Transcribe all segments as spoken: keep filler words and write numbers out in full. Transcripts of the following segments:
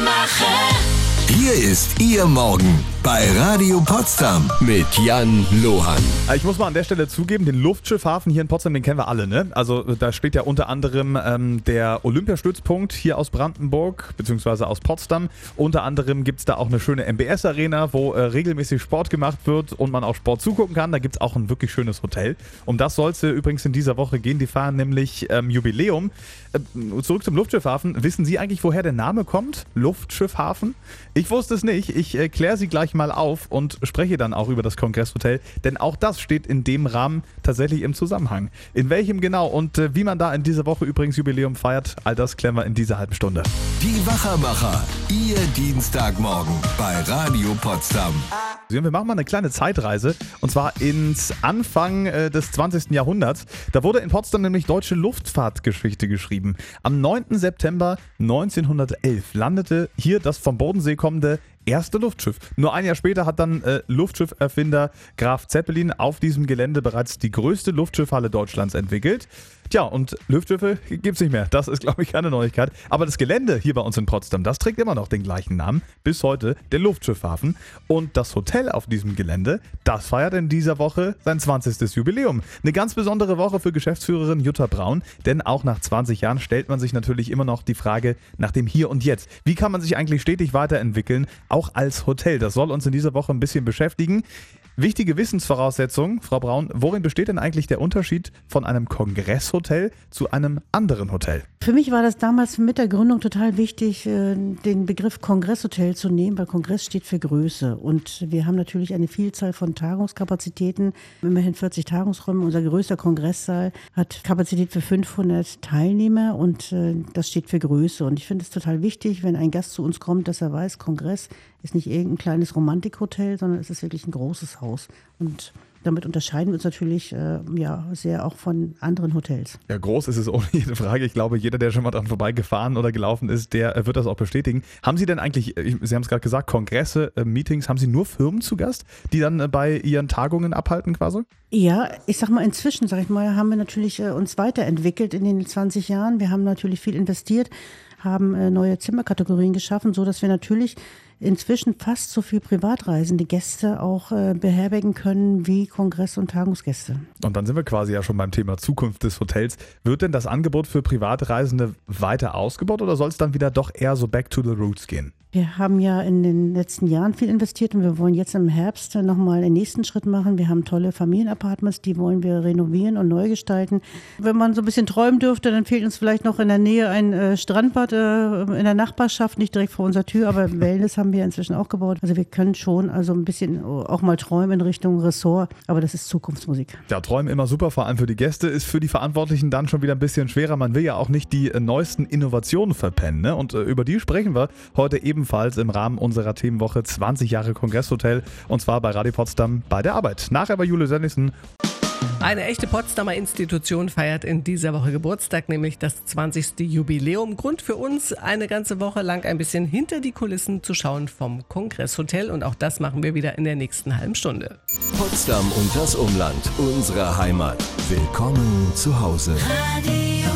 Mache. Hier ist Ihr Morgen bei Radio Potsdam mit Jan Lohan. Ich muss mal an der Stelle zugeben, den Luftschiffhafen hier in Potsdam, den kennen wir alle, ne? Also da steht ja unter anderem ähm, der Olympiastützpunkt hier aus Brandenburg, beziehungsweise aus Potsdam. Unter anderem gibt es da auch eine schöne M B S-Arena, wo äh, regelmäßig Sport gemacht wird und man auch Sport zugucken kann. Da gibt es auch ein wirklich schönes Hotel. Um das soll es übrigens in dieser Woche gehen. Die feiern nämlich ähm, Jubiläum. Äh, zurück zum Luftschiffhafen. Wissen Sie eigentlich, woher der Name kommt? Luftschiffhafen? Ich wusste es nicht. Ich äh, kläre Sie gleich mal auf und spreche dann auch über das Kongresshotel, denn auch das steht in dem Rahmen tatsächlich im Zusammenhang. In welchem genau und äh, wie man da in dieser Woche übrigens Jubiläum feiert, all das klären wir in dieser halben Stunde. Die Wachermacher, Ihr Dienstagmorgen bei Radio Potsdam. Wir machen mal eine kleine Zeitreise und zwar ins Anfang äh, des zwanzigsten Jahrhunderts. Da wurde in Potsdam nämlich deutsche Luftfahrtgeschichte geschrieben. Am neunten September neunzehnhundertelf landete hier das vom Bodensee kommende erste Luftschiff. Nur ein Jahr später hat dann äh, Luftschifferfinder Graf Zeppelin auf diesem Gelände bereits die größte Luftschiffhalle Deutschlands entwickelt. Tja, und Luftschiffe gibt's nicht mehr. Das ist, glaube ich, keine Neuigkeit. Aber das Gelände hier bei uns in Potsdam, das trägt immer noch den gleichen Namen. Bis heute der Luftschiffhafen. Und das Hotel auf diesem Gelände, das feiert in dieser Woche sein zwanzigstes Jubiläum. Eine ganz besondere Woche für Geschäftsführerin Jutta Braun. Denn auch nach zwanzig Jahren stellt man sich natürlich immer noch die Frage nach dem Hier und Jetzt. Wie kann man sich eigentlich stetig weiterentwickeln, auch als Hotel? Das soll uns in dieser Woche ein bisschen beschäftigen. Wichtige Wissensvoraussetzung, Frau Braun, worin besteht denn eigentlich der Unterschied von einem Kongresshotel zu einem anderen Hotel? Für mich war das damals mit der Gründung total wichtig, den Begriff Kongresshotel zu nehmen, weil Kongress steht für Größe. Und wir haben natürlich eine Vielzahl von Tagungskapazitäten, immerhin vierzig Tagungsräume. Unser größter Kongresssaal hat Kapazität für fünfhundert Teilnehmer und das steht für Größe. Und ich finde es total wichtig, wenn ein Gast zu uns kommt, dass er weiß, Kongress ist nicht irgendein kleines Romantikhotel, sondern es ist wirklich ein großes Haus. Und damit unterscheiden wir uns natürlich äh, ja, sehr auch von anderen Hotels. Ja, groß ist es ohne jede Frage. Ich glaube, jeder, der schon mal dran vorbeigefahren oder gelaufen ist, der äh, wird das auch bestätigen. Haben Sie denn eigentlich, äh, Sie haben es gerade gesagt, Kongresse, äh, Meetings, haben Sie nur Firmen zu Gast, die dann äh, bei Ihren Tagungen abhalten quasi? Ja, ich sag mal, inzwischen, sag ich mal, haben wir natürlich äh, uns weiterentwickelt in den zwanzig Jahren. Wir haben natürlich viel investiert, haben äh, neue Zimmerkategorien geschaffen, so dass wir natürlich inzwischen fast so viel privatreisende Gäste auch äh, beherbergen können wie Kongress- und Tagungsgäste. Und dann sind wir quasi ja schon beim Thema Zukunft des Hotels. Wird denn das Angebot für Privatreisende weiter ausgebaut oder soll es dann wieder doch eher so back to the roots gehen? Wir haben ja in den letzten Jahren viel investiert und wir wollen jetzt im Herbst nochmal den nächsten Schritt machen. Wir haben tolle Familienapartments, die wollen wir renovieren und neu gestalten. Wenn man so ein bisschen träumen dürfte, dann fehlt uns vielleicht noch in der Nähe ein äh, Strandbad äh, in der Nachbarschaft, nicht direkt vor unserer Tür, aber Wellness haben wir inzwischen auch gebaut. Also wir können schon also ein bisschen auch mal träumen in Richtung Ressort, aber das ist Zukunftsmusik. Ja, träumen immer super, vor allem für die Gäste, ist für die Verantwortlichen dann schon wieder ein bisschen schwerer. Man will ja auch nicht die äh, neuesten Innovationen verpennen, ne? Und äh, über die sprechen wir heute eben Ebenfalls im Rahmen unserer Themenwoche zwanzig Jahre Kongresshotel und zwar bei Radio Potsdam bei der Arbeit. Nachher bei Julius Sönnigsen. Eine echte Potsdamer Institution feiert in dieser Woche Geburtstag, nämlich das zwanzigste Jubiläum. Grund für uns, eine ganze Woche lang ein bisschen hinter die Kulissen zu schauen vom Kongresshotel und auch das machen wir wieder in der nächsten halben Stunde. Potsdam und das Umland, unsere Heimat. Willkommen zu Hause. Radio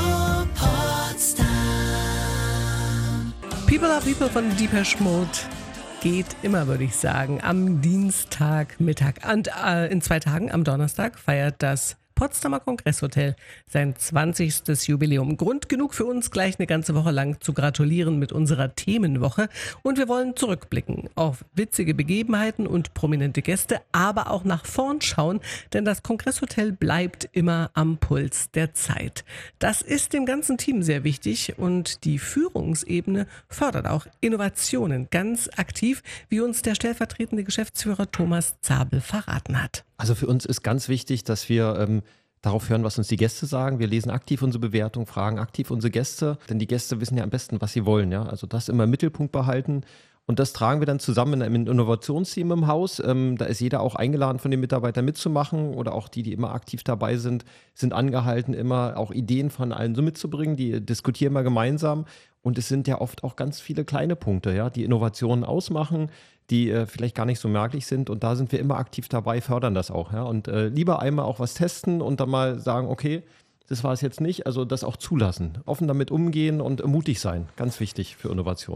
Potsdam. People are People von Depeche Mode geht immer, würde ich sagen, am Dienstagmittag. Und äh, in zwei Tagen, am Donnerstag, feiert das Potsdamer Kongresshotel sein zwanzigstes Jubiläum. Grund genug für uns, gleich eine ganze Woche lang zu gratulieren mit unserer Themenwoche. Und wir wollen zurückblicken auf witzige Begebenheiten und prominente Gäste, aber auch nach vorn schauen, denn das Kongresshotel bleibt immer am Puls der Zeit. Das ist dem ganzen Team sehr wichtig und die Führungsebene fördert auch Innovationen ganz aktiv, wie uns der stellvertretende Geschäftsführer Thomas Zabel verraten hat. Also für uns ist ganz wichtig, dass wir ähm, darauf hören, was uns die Gäste sagen. Wir lesen aktiv unsere Bewertung, fragen aktiv unsere Gäste, denn die Gäste wissen ja am besten, was sie wollen. Ja? Also das immer im Mittelpunkt behalten. Und das tragen wir dann zusammen in einem Innovationsteam im Haus. Ähm, da ist jeder auch eingeladen, von den Mitarbeitern mitzumachen oder auch die, die immer aktiv dabei sind, sind angehalten, immer auch Ideen von allen so mitzubringen. Die diskutieren wir gemeinsam. Und es sind ja oft auch ganz viele kleine Punkte, ja, die Innovationen ausmachen, die äh, vielleicht gar nicht so merklich sind. Und da sind wir immer aktiv dabei, fördern das auch. Ja. Und äh, lieber einmal auch was testen und dann mal sagen, okay, das war es jetzt nicht. Also das auch zulassen, offen damit umgehen und mutig sein. Ganz wichtig für Innovation.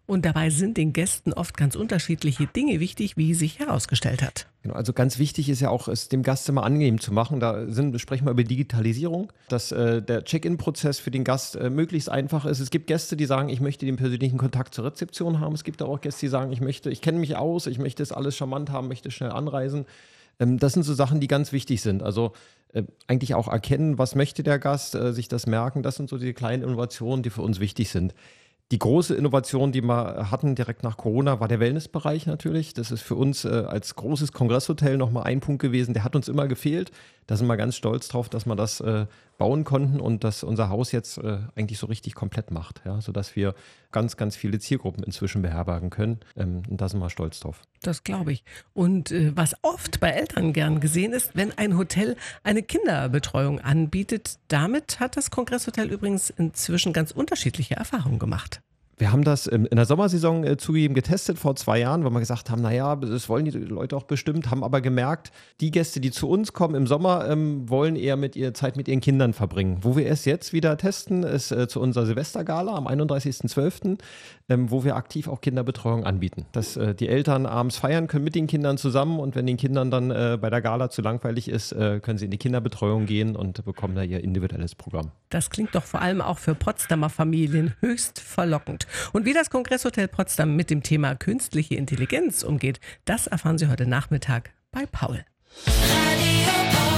Und dabei sind den Gästen oft ganz unterschiedliche Dinge wichtig, wie sich herausgestellt hat. Genau, also ganz wichtig ist ja auch, es dem Gast immer angenehm zu machen. Da sind, sprechen wir über Digitalisierung, dass äh, der Check-in-Prozess für den Gast äh, möglichst einfach ist. Es gibt Gäste, die sagen, ich möchte den persönlichen Kontakt zur Rezeption haben. Es gibt auch Gäste, die sagen, ich möchte, ich kenne mich aus, ich möchte es alles charmant haben, möchte schnell anreisen. Ähm, das sind so Sachen, die ganz wichtig sind. Also äh, eigentlich auch erkennen, was möchte der Gast, äh, sich das merken. Das sind so die kleinen Innovationen, die für uns wichtig sind. Die große Innovation, die wir hatten direkt nach Corona, war der Wellnessbereich natürlich. Das ist für uns äh, als großes Kongresshotel nochmal ein Punkt gewesen. Der hat uns immer gefehlt. Da sind wir ganz stolz drauf, dass wir das äh, bauen konnten und dass unser Haus jetzt äh, eigentlich so richtig komplett macht. Ja? Sodass wir ganz, ganz viele Zielgruppen inzwischen beherbergen können. Ähm, und da sind wir stolz drauf. Das glaube ich. Und äh, was oft bei Eltern gern gesehen ist, wenn ein Hotel eine Kinderbetreuung anbietet. Damit hat das Kongresshotel übrigens inzwischen ganz unterschiedliche Erfahrungen gemacht. Wir haben das in der Sommersaison äh, zugegeben getestet vor zwei Jahren, weil wir gesagt haben, naja, das wollen die Leute auch bestimmt, haben aber gemerkt, die Gäste, die zu uns kommen im Sommer, ähm, wollen eher mit ihr Zeit mit ihren Kindern verbringen. Wo wir es jetzt wieder testen, ist äh, zu unserer Silvestergala am einunddreißigsten zwölften, ähm, wo wir aktiv auch Kinderbetreuung anbieten. Dass äh, die Eltern abends feiern können mit den Kindern zusammen und wenn den Kindern dann äh, bei der Gala zu langweilig ist, äh, können sie in die Kinderbetreuung gehen und bekommen da ihr individuelles Programm. Das klingt doch vor allem auch für Potsdamer Familien höchst verlockend. Und wie das Kongresshotel Potsdam mit dem Thema künstliche Intelligenz umgeht, das erfahren Sie heute Nachmittag bei Paul. Radio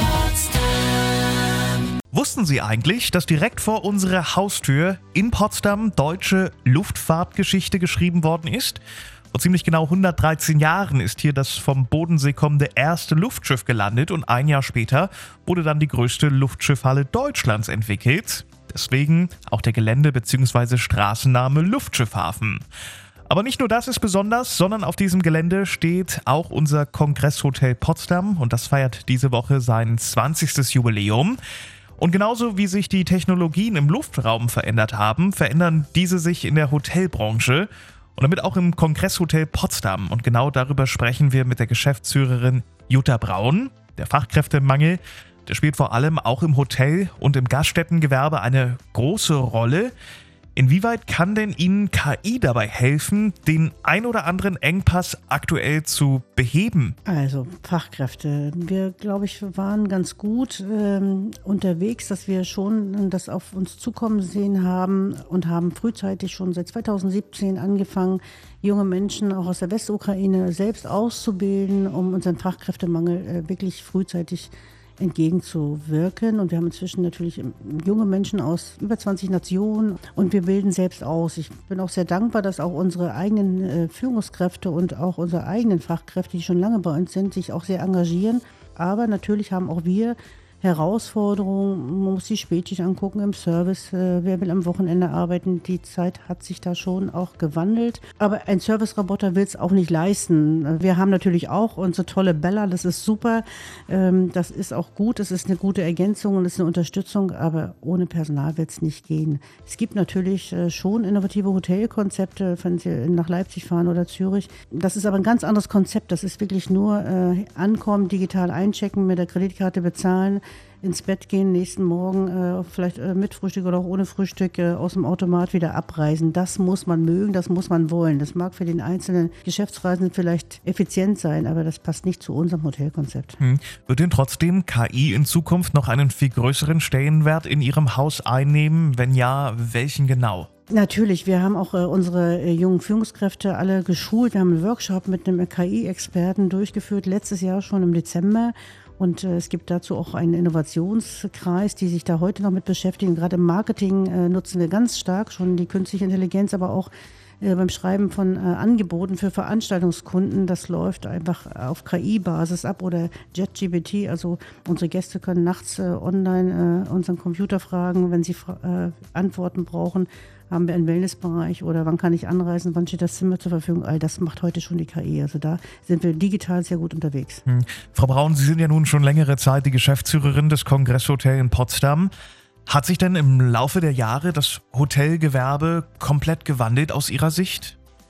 Potsdam. Wussten Sie eigentlich, dass direkt vor unserer Haustür in Potsdam deutsche Luftfahrtgeschichte geschrieben worden ist? Vor ziemlich genau hundertdreizehn Jahren ist hier das vom Bodensee kommende erste Luftschiff gelandet und ein Jahr später wurde dann die größte Luftschiffhalle Deutschlands entwickelt. Deswegen auch der Gelände- bzw. Straßenname Luftschiffhafen. Aber nicht nur das ist besonders, sondern auf diesem Gelände steht auch unser Kongresshotel Potsdam und das feiert diese Woche sein zwanzigstes Jubiläum. Und genauso wie sich die Technologien im Luftraum verändert haben, verändern diese sich in der Hotelbranche und damit auch im Kongresshotel Potsdam. Und genau darüber sprechen wir mit der Geschäftsführerin Jutta Braun. Der Fachkräftemangel, der spielt vor allem auch im Hotel- und im Gaststättengewerbe eine große Rolle. Inwieweit kann denn Ihnen K I dabei helfen, den ein oder anderen Engpass aktuell zu beheben? Also Fachkräfte. Wir, glaube ich, waren ganz gut ähm, unterwegs, dass wir schon das auf uns zukommen sehen haben und haben frühzeitig schon seit zweitausendsiebzehn angefangen, junge Menschen auch aus der Westukraine selbst auszubilden, um unseren Fachkräftemangel äh, wirklich frühzeitig entgegenzuwirken. Und wir haben inzwischen natürlich junge Menschen aus über zwanzig Nationen und wir bilden selbst aus. Ich bin auch sehr dankbar, dass auch unsere eigenen äh, Führungskräfte und auch unsere eigenen Fachkräfte, die schon lange bei uns sind, sich auch sehr engagieren. Aber natürlich haben auch wir Herausforderungen. Man muss die Spätschicht angucken im Service. Äh, wer will am Wochenende arbeiten? Die Zeit hat sich da schon auch gewandelt. Aber ein Service-Roboter will es auch nicht leisten. Wir haben natürlich auch unsere tolle Bella, das ist super. Ähm, das ist auch gut, das ist eine gute Ergänzung und das ist eine Unterstützung, aber ohne Personal wird es nicht gehen. Es gibt natürlich äh, schon innovative Hotelkonzepte, wenn Sie nach Leipzig fahren oder Zürich. Das ist aber ein ganz anderes Konzept. Das ist wirklich nur äh, ankommen, digital einchecken, mit der Kreditkarte bezahlen, ins Bett gehen, nächsten Morgen äh, vielleicht äh, mit Frühstück oder auch ohne Frühstück äh, aus dem Automat wieder abreisen. Das muss man mögen, das muss man wollen. Das mag für den einzelnen Geschäftsreisenden vielleicht effizient sein, aber das passt nicht zu unserem Hotelkonzept. Hm. Wird denn trotzdem K I in Zukunft noch einen viel größeren Stellenwert in Ihrem Haus einnehmen? Wenn ja, welchen genau? Natürlich, wir haben auch äh, unsere äh, jungen Führungskräfte alle geschult. Wir haben einen Workshop mit einem K I-Experten durchgeführt, letztes Jahr schon im Dezember. Und äh, es gibt dazu auch einen Innovationskreis, die sich da heute noch mit beschäftigen. Gerade im Marketing äh, nutzen wir ganz stark schon die künstliche Intelligenz, aber auch äh, beim Schreiben von äh, Angeboten für Veranstaltungskunden. Das läuft einfach auf K I-Basis ab oder JetGPT. Also unsere Gäste können nachts äh, online äh, unseren Computer fragen, wenn sie äh, Antworten brauchen. Haben wir einen Wellnessbereich oder wann kann ich anreisen, wann steht das Zimmer zur Verfügung? All das macht heute schon die K I. Also da sind wir digital sehr gut unterwegs. Hm. Frau Braun, Sie sind ja nun schon längere Zeit die Geschäftsführerin des Kongresshotels in Potsdam. Hat sich denn im Laufe der Jahre das Hotelgewerbe komplett gewandelt aus Ihrer Sicht?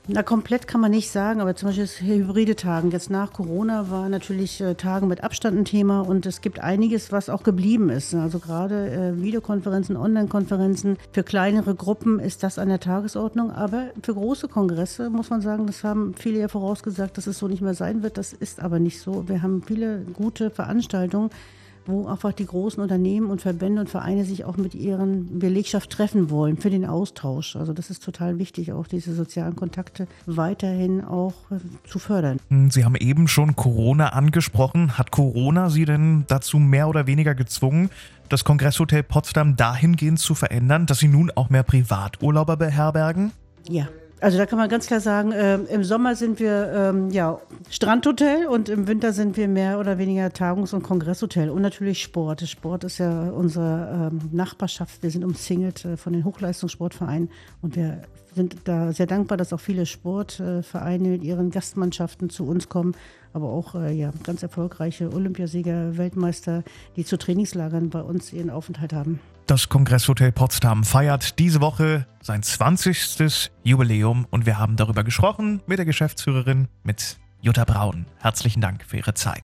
Na, komplett kann man nicht sagen, aber zum Beispiel das hybride Tagen. Jetzt nach Corona war natürlich äh, Tagen mit Abstand ein Thema und es gibt einiges, was auch geblieben ist. Also gerade äh, Videokonferenzen, Online-Konferenzen. Für kleinere Gruppen ist das an der Tagesordnung, aber für große Kongresse muss man sagen, das haben viele ja vorausgesagt, dass es so nicht mehr sein wird. Das ist aber nicht so. Wir haben viele gute Veranstaltungen, wo einfach die großen Unternehmen und Verbände und Vereine sich auch mit ihren Belegschaft treffen wollen für den Austausch. Also das ist total wichtig, auch diese sozialen Kontakte weiterhin auch äh, zu fördern. Sie haben eben schon Corona angesprochen. Hat Corona Sie denn dazu mehr oder weniger gezwungen, das Kongresshotel Potsdam dahingehend zu verändern, dass Sie nun auch mehr Privaturlauber beherbergen? Ja. Also da kann man ganz klar sagen, äh, im Sommer sind wir ähm, ja, Strandhotel und im Winter sind wir mehr oder weniger Tagungs- und Kongresshotel und natürlich Sport. Sport ist ja unsere ähm, Nachbarschaft. Wir sind umzingelt äh, von den Hochleistungssportvereinen und wir sind da sehr dankbar, dass auch viele Sportvereine mit ihren Gastmannschaften zu uns kommen, aber auch äh, ja, ganz erfolgreiche Olympiasieger, Weltmeister, die zu Trainingslagern bei uns ihren Aufenthalt haben. Das Kongresshotel Potsdam feiert diese Woche sein zwanzigstes Jubiläum und wir haben darüber gesprochen mit der Geschäftsführerin, mit Jutta Braun. Herzlichen Dank für Ihre Zeit.